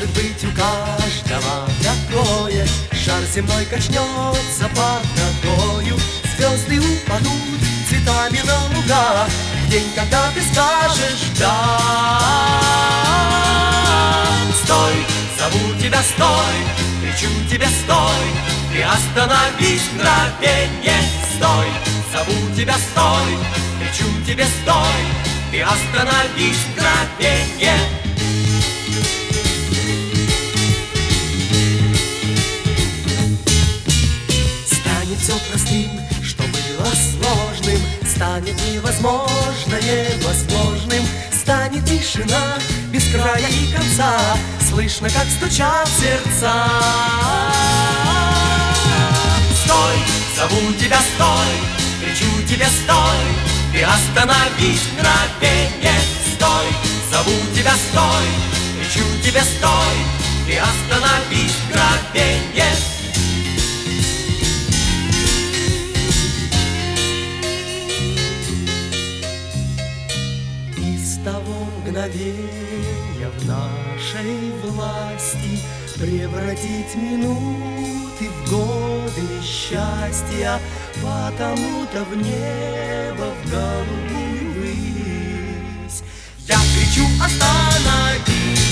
Может быть, у каждого такое. Шар земной качнется под ногою, звезды упадут цветами на луга в день, когда ты скажешь «да». Стой, зову тебя, стой, кричу тебе, стой, ты остановись, мгновенье. Стой, зову тебя, стой, кричу тебе, стой, ты остановись, мгновенье. Станет все простым, что было сложным, станет невозможное возможным, станет тишина без края и конца, слышно, как стучат сердца. Стой, зову тебя, стой, кричу тебе, стой, ты остановись, мгновенье. Стой, зову тебя, стой, кричу тебе, стой, ты остановись, мгновенье. С того мгновения в нашей власти превратить минуты в годы счастья, потому-то в небо, в голубую высь я кричу: остановись!